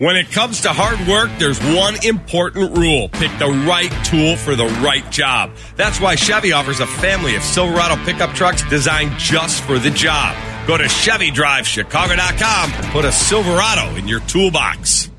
When it comes to hard work, there's one important rule. Pick the right tool for the right job. That's why Chevy offers a family of Silverado pickup trucks designed just for the job. Go to ChevyDriveChicago.com and put a Silverado in your toolbox.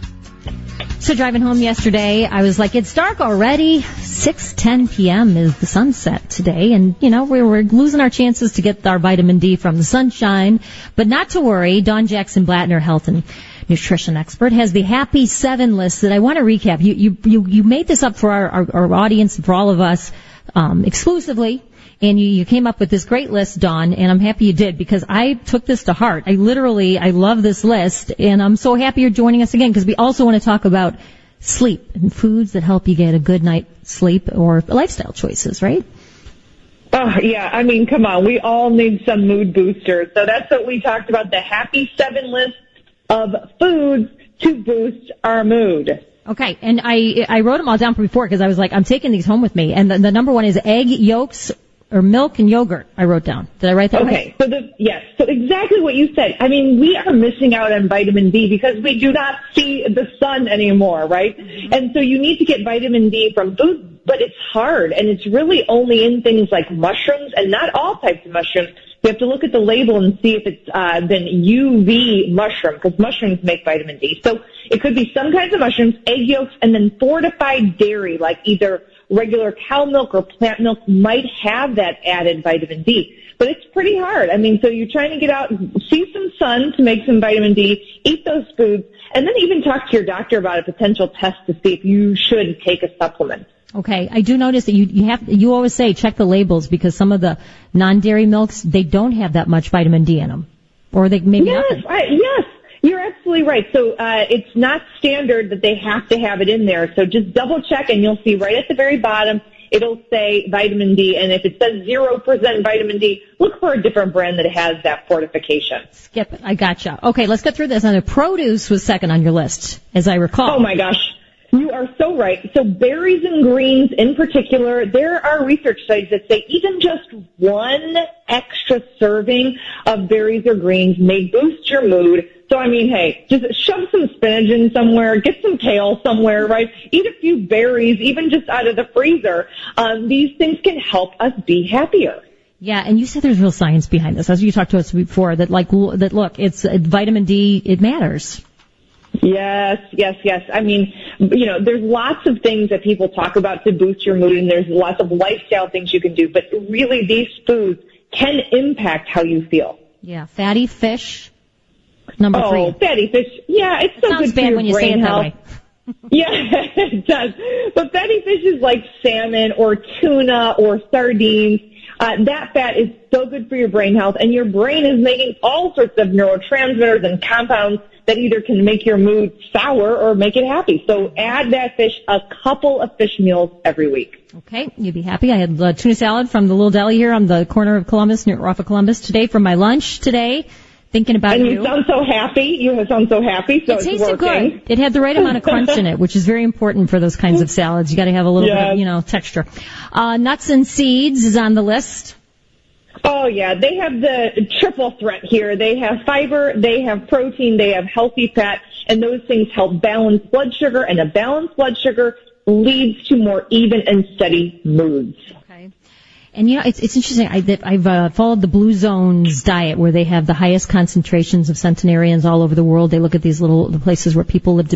So driving home yesterday, I was like, it's dark already. 6:10 p.m. is the sunset today. And, you know, we're losing our chances to get our vitamin D from the sunshine. But not to worry. Dawn Jackson Blattner, health and nutrition expert, has the Happy 7 list that I want to recap. You made this up for our audience and for all of us exclusively. And you came up with this great list, Dawn, and I'm happy you did because I took this to heart. I love this list, and I'm so happy you're joining us again because we also want to talk about sleep and foods that help you get a good night's sleep or lifestyle choices, right? Oh, yeah. I mean, come on. We all need some mood boosters. So that's what we talked about, the Happy 7 list of foods to boost our mood. Okay, and I wrote them all down before because I was like, I'm taking these home with me. And the number one is egg yolks or milk and yogurt, I wrote down. Did I write that right? Okay, so exactly what you said. I mean, we are missing out on vitamin D because we do not see the sun anymore, right? Mm-hmm. And so you need to get vitamin D from food, but it's hard, and it's really only in things like mushrooms, and not all types of mushrooms. You have to look at the label and see if it's been UV mushroom, because mushrooms make vitamin D. So it could be some kinds of mushrooms, egg yolks, and then fortified dairy, like either regular cow milk or plant milk might have that added vitamin D. But it's pretty hard. I mean, so you're trying to get out, see some sun to make some vitamin D, eat those foods, and then even talk to your doctor about a potential test to see if you should take a supplement. Okay, I do notice that you always say check the labels because some of the non-dairy milks, they don't have that much vitamin D in them. Or they maybe nothing. Yes. You're absolutely right. So it's not standard that they have to have it in there. So just double check and you'll see right at the very bottom, it'll say vitamin D. And if it says 0% vitamin D, look for a different brand that has that fortification. Skip it. I gotcha. Okay, let's get through this. And the produce was second on your list, as I recall. Oh, my gosh. You are so right. So berries and greens in particular, there are research studies that say even just one extra serving of berries or greens may boost your mood. So, I mean, hey, just shove some spinach in somewhere, get some kale somewhere, right? Eat a few berries, even just out of the freezer. These things can help us be happier. Yeah, and you said there's real science behind this, as you talked to us before, that look, it's vitamin D, it matters. Yes. I mean, you know, there's lots of things that people talk about to boost your mood, and there's lots of lifestyle things you can do, but really these foods can impact how you feel. Yeah, fatty fish, number 3. Oh, fatty fish. Yeah, it's so good for your when you brain say it health. that way. Yeah, it does. But fatty fish is like salmon or tuna or sardines. That fat is so good for your brain health, and your brain is making all sorts of neurotransmitters and compounds that either can make your mood sour or make it happy. So add that fish, a couple of fish meals every week. Okay, you'd be happy. I had tuna salad from the little deli here on the corner of Columbus, off of Columbus today for my lunch today. Thinking about you. And you sound so happy. You sound so happy, so it tasted it's working. Good. It had the right amount of crunch in it, which is very important for those kinds of salads. You got to have a little bit of, texture. Nuts and seeds is on the list. Oh, yeah. They have the triple threat here. They have fiber, they have protein, they have healthy fat, and those things help balance blood sugar, and a balanced blood sugar leads to more even and steady moods. Okay. And, it's interesting. I've followed the Blue Zones diet where they have the highest concentrations of centenarians all over the world. They look at these the places where people live to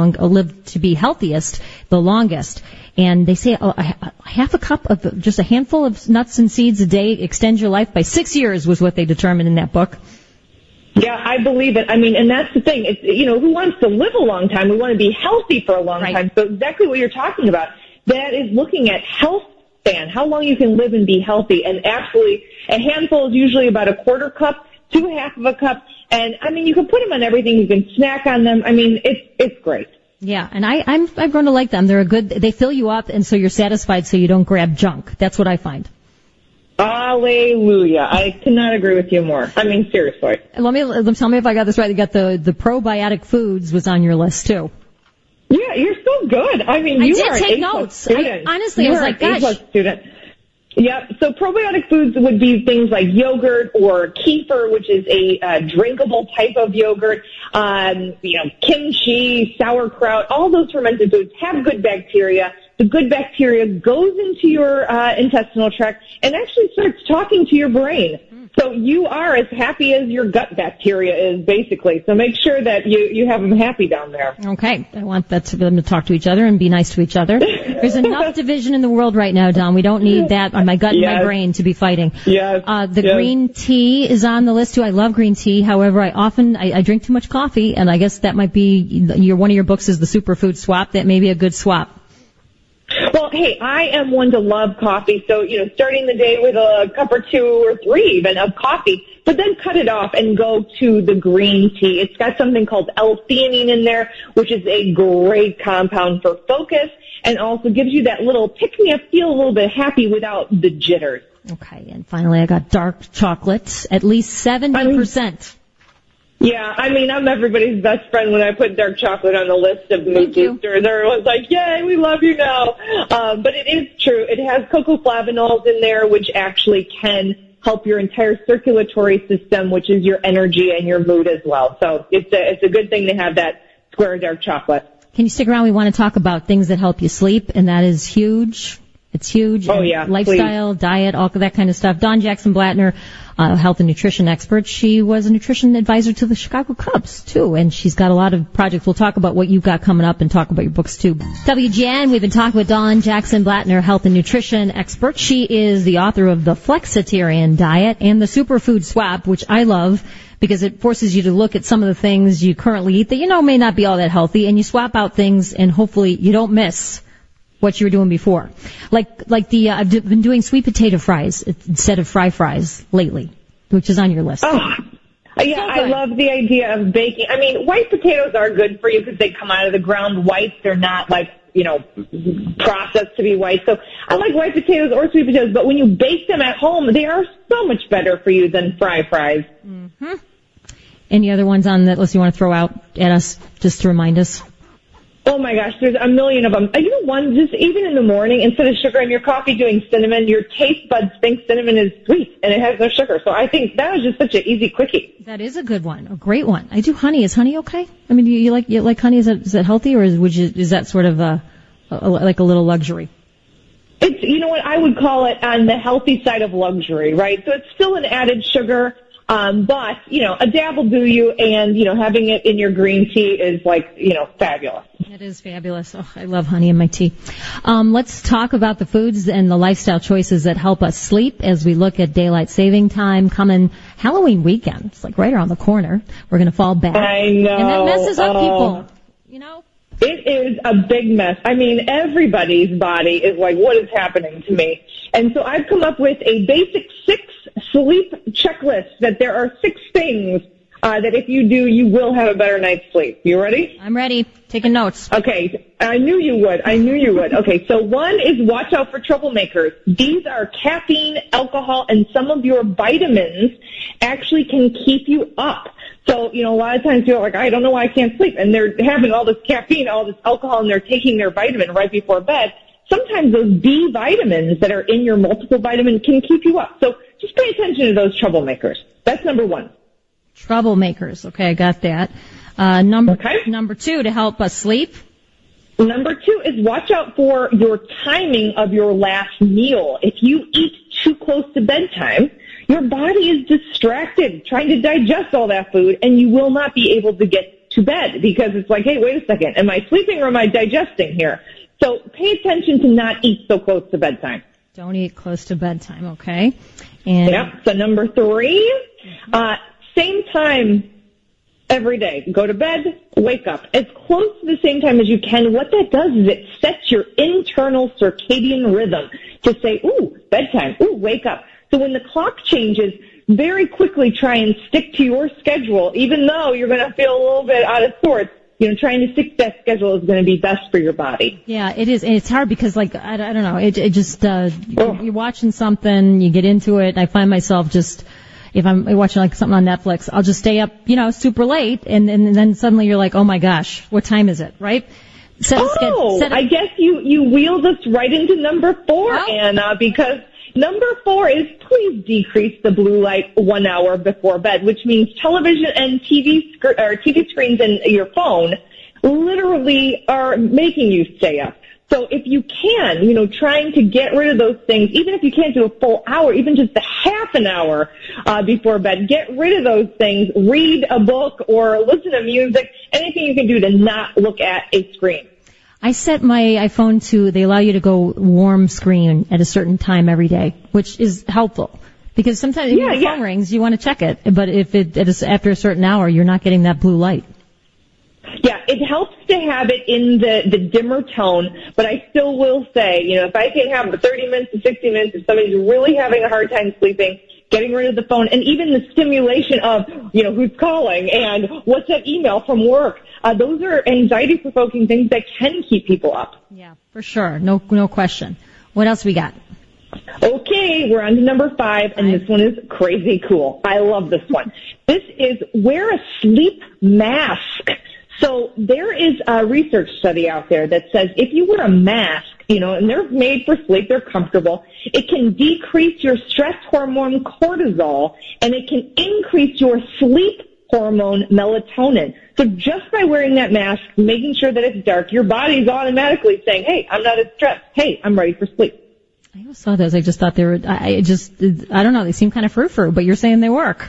be healthiest, the longest. And they say half a cup of just a handful of nuts and seeds a day extends your life by 6 years was what they determined in that book. Yeah, I believe it. I mean, and that's the thing. It's, who wants to live a long time? We want to be healthy for a long time. So exactly what you're talking about. That is looking at health span, how long you can live and be healthy. And absolutely, a handful is usually about a quarter cup to a half of a cup. And, I mean, you can put them on everything. You can snack on them. I mean, it's great. Yeah, and I've grown to like them. They fill you up, and so you're satisfied so you don't grab junk. That's what I find. Hallelujah. I cannot agree with you more. I mean, seriously. Tell me if I got this right. You got the probiotic foods was on your list, too. Yeah, you're so good. I mean, you are take an notes. student. Honestly, I was like, gosh. A+ student. Yep. So probiotic foods would be things like yogurt or kefir, which is a drinkable type of yogurt. Kimchi, sauerkraut, all those fermented foods have good bacteria. The good bacteria goes into your intestinal tract and actually starts talking to your brain. So you are as happy as your gut bacteria is, basically. So make sure that you have them happy down there. Okay. I want them to talk to each other and be nice to each other. There's enough division in the world right now, Dawn. We don't need that on my gut and my brain to be fighting. Yes. Green tea is on the list, too. I love green tea. However, I drink too much coffee, and I guess that might be one of your books is the Superfood Swap. That may be a good swap. Well, hey, I am one to love coffee, so, starting the day with a cup or 2 or 3 even of coffee, but then cut it off and go to the green tea. It's got something called L-theanine in there, which is a great compound for focus and also gives you that little pick-me-up, feel a little bit happy without the jitters. Okay, and finally I got dark chocolate, at least 70%. Yeah, I'm everybody's best friend when I put dark chocolate on the list of mood boosters. Everyone's like, yay, we love you now. But it is true. It has cocoa flavonols in there, which actually can help your entire circulatory system, which is your energy and your mood as well. So it's a good thing to have that square of dark chocolate. Can you stick around? We want to talk about things that help you sleep, and that is huge. It's huge. Oh, yeah. Lifestyle, diet, all that kind of stuff. Dawn Jackson Blattner, health and nutrition expert. She was a nutrition advisor to the Chicago Cubs, too, and she's got a lot of projects. We'll talk about what you've got coming up and talk about your books, too. WGN, we've been talking with Dawn Jackson Blattner, health and nutrition expert. She is the author of the Flexitarian Diet and the Superfood Swap, which I love because it forces you to look at some of the things you currently eat that may not be all that healthy, and you swap out things, and hopefully you don't miss what you were doing before. Like I've been doing sweet potato fries instead of fries lately, which is on your list. Oh, yeah, I love the idea of baking. White potatoes are good for you because they come out of the ground white. They're not processed to be white. So I like white potatoes or sweet potatoes, but when you bake them at home, they are so much better for you than fries. Mm-hmm. Any other ones on that list you want to throw out at us just to remind us? Oh my gosh, there's a million of them. One, just even in the morning, instead of sugar in your coffee, doing cinnamon, your taste buds think cinnamon is sweet and it has no sugar. So I think that was just such an easy quickie. That is a good one, a great one. I do honey. Is honey okay? Do you like honey? Is that healthy, or is that sort of like a little luxury? It's, I would call it on the healthy side of luxury, right? So it's still an added sugar. But, a dab will do you, and, having it in your green tea is fabulous. It is fabulous. Oh, I love honey in my tea. Let's talk about the foods and the lifestyle choices that help us sleep as we look at daylight saving time coming Halloween weekend. It's right around the corner. We're going to fall back. I know. And that messes up people, It is a big mess. Everybody's body is like, what is happening to me? And so I've come up with a basic 6 sleep checklist that there are 6 things that if you do, you will have a better night's sleep. You ready? I'm ready. Taking notes. Okay. I knew you would. Okay. So 1 is watch out for troublemakers. These are caffeine, alcohol, and some of your vitamins actually can keep you up. So, a lot of times people are like, I don't know why I can't sleep. And they're having all this caffeine, all this alcohol, and they're taking their vitamin right before bed. Sometimes those B vitamins that are in your multiple vitamin can keep you up. So just pay attention to those troublemakers. That's number 1. Troublemakers. Okay, I got that. Number 2, to help us sleep. Number 2 is watch out for your timing of your last meal. If you eat too close to bedtime, your body is distracted trying to digest all that food, and you will not be able to get to bed because it's like, hey, wait a second, am I sleeping or am I digesting here? So pay attention to not eat so close to bedtime. Don't eat close to bedtime, okay? And yep. So number 3, same time every day. Go to bed, wake up as close to the same time as you can. What that does is it sets your internal circadian rhythm to say, ooh, bedtime, ooh, wake up. So when the clock changes, very quickly try and stick to your schedule, even though you're going to feel a little bit out of sorts. Trying to stick to that schedule is going to be best for your body. Yeah, it is. And it's hard because, I don't know, it just, you're watching something, you get into it, and I find myself just, if I'm watching something on Netflix, I'll just stay up, super late, and then suddenly you're like, oh my gosh, what time is it, right? I guess you wheeled us right into number 4, Anna, because Number 4 is please decrease the blue light 1 hour before bed, which means television and TV screens and your phone literally are making you stay up. So if you can, trying to get rid of those things, even if you can't do a full hour, even just a half an hour before bed, get rid of those things, read a book or listen to music, anything you can do to not look at a screen. I set my iPhone they allow you to go warm screen at a certain time every day, which is helpful. Because sometimes when your phone rings, you want to check it. But if it is after a certain hour, you're not getting that blue light. Yeah, it helps to have it in the dimmer tone, but I still will say, if I can have 30 minutes to 60 minutes, if somebody's really having a hard time sleeping, getting rid of the phone, and even the stimulation of, who's calling and what's that email from work, those are anxiety-provoking things that can keep people up. Yeah, for sure. No question. What else we got? Okay, we're on to number 5, and this one is crazy cool. I love this one. This is wear a sleep mask. So there is a research study out there that says if you wear a mask, and they're made for sleep, they're comfortable, it can decrease your stress hormone cortisol, and it can increase your sleep hormone melatonin. So just by wearing that mask, making sure that it's dark, your body's automatically saying, hey, I'm not as stressed. Hey, I'm ready for sleep. I always saw those. I just thought they were, I don't know, they seem kind of frou-frou, but you're saying they work.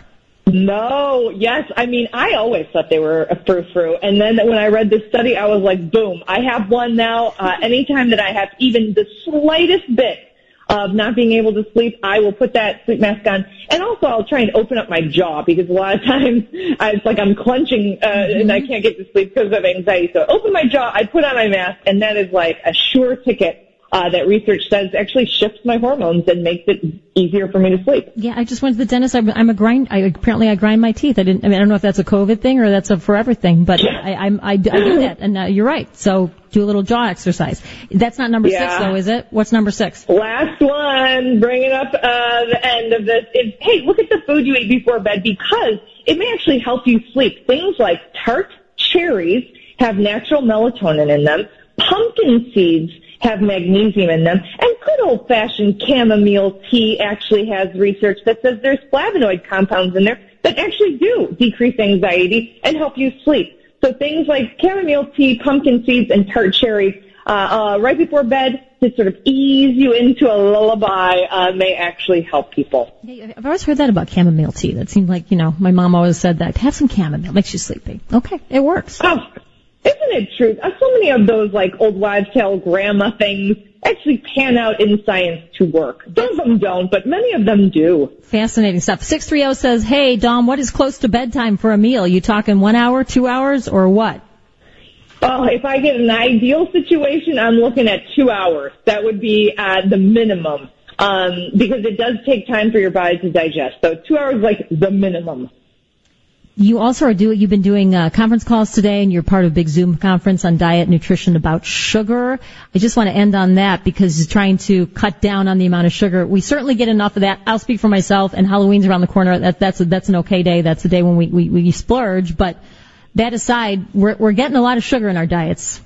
No, yes. I mean, I always thought they were a frou-frou. And then when I read this study, I was like, boom, I have one now. Anytime that I have even the slightest bit of not being able to sleep, I will put that sleep mask on. And also I'll try and open up my jaw because a lot of times it's like I'm clenching and I can't get to sleep because of anxiety. So I open my jaw, I put on my mask, and that is like a sure ticket. That research says actually shifts my hormones and makes it easier for me to sleep. Yeah, I just went to the dentist. Apparently I grind my teeth. I don't know if that's a COVID thing or that's a forever thing, but I do that. And you're right. So do a little jaw exercise. That's not number 6 though, is it? What's number 6? Last one, bringing up the end of this is, hey, look at the food you eat before bed because it may actually help you sleep. Things like tart cherries have natural melatonin in them. Pumpkin seeds have magnesium in them, and good old-fashioned chamomile tea actually has research that says there's flavonoid compounds in there that actually do decrease anxiety and help you sleep. So things like chamomile tea, pumpkin seeds, and tart cherries right before bed to sort of ease you into a lullaby may actually help people. Yeah, I've always heard that about chamomile tea. That seemed like, my mom always said that. Have some chamomile. Makes you sleepy. Okay, it works. Oh. Isn't it true? So many of those old wives' tale grandma things actually pan out in science to work. Some of them don't, but many of them do. Fascinating stuff. 630 says, hey, Dom, what is close to bedtime for a meal? You talking 1 hour, 2 hours, or what? Oh, if I get an ideal situation, I'm looking at 2 hours. That would be the minimum because it does take time for your body to digest. So 2 hours is like the minimum. You also you've been doing conference calls today, and you're part of a big Zoom conference on diet nutrition about sugar. I just want to end on that because trying to cut down on the amount of sugar. We certainly get enough of that. I'll speak for myself, and Halloween's around the corner. That's an okay day. That's the day when we splurge. But that aside, we're getting a lot of sugar in our diets.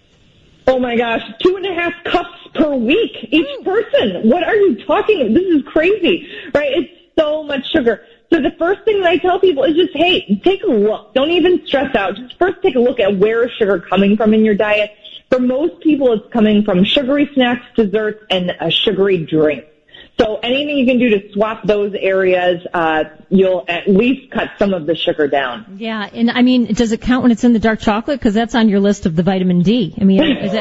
Oh my gosh, 2.5 cups per week each person. What are you talking about? This is crazy, right? It's so much sugar. So the first thing that I tell people is just, hey, take a look. Don't even stress out. Just first take a look at where is sugar coming from in your diet. For most people, it's coming from sugary snacks, desserts, and a sugary drink. So anything you can do to swap those areas, you'll at least cut some of the sugar down. Yeah, and I mean, does it count when it's in the dark chocolate? Because that's on your list of the vitamin D. I'm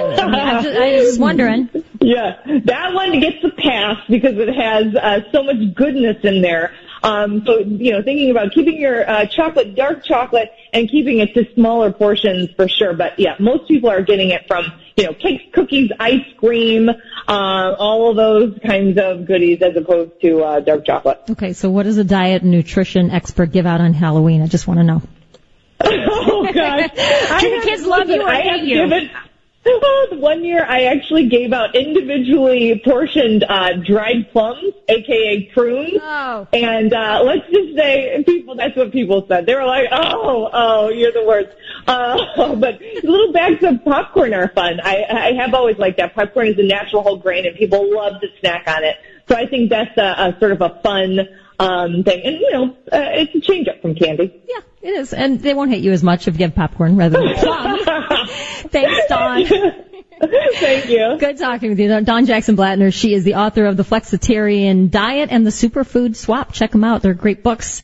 just wondering. Yeah, that one gets a pass because it has so much goodness in there. So, thinking about keeping your chocolate dark chocolate and keeping it to smaller portions for sure. But yeah, most people are getting it from, cakes, cookies, ice cream, all of those kinds of goodies as opposed to dark chocolate. Okay, so what does a diet and nutrition expert give out on Halloween? I just want to know. Oh, gosh. The kids love you or hate you? One year I actually gave out individually portioned dried plums, aka prunes. Oh. And let's just say that's what people said. They were like, oh, you're the worst. But little bags of popcorn are fun. I have always liked that. Popcorn is a natural whole grain and people love to snack on it. So I think that's a sort of a fun thing. And, it's a change up from candy. Yeah, it is. And they won't hate you as much if you have popcorn rather than plum. Thanks, Dawn. Thank you. Good talking with you. Dawn Jackson Blattner. She is the author of The Flexitarian Diet and The Superfood Swap. Check them out. They're great books.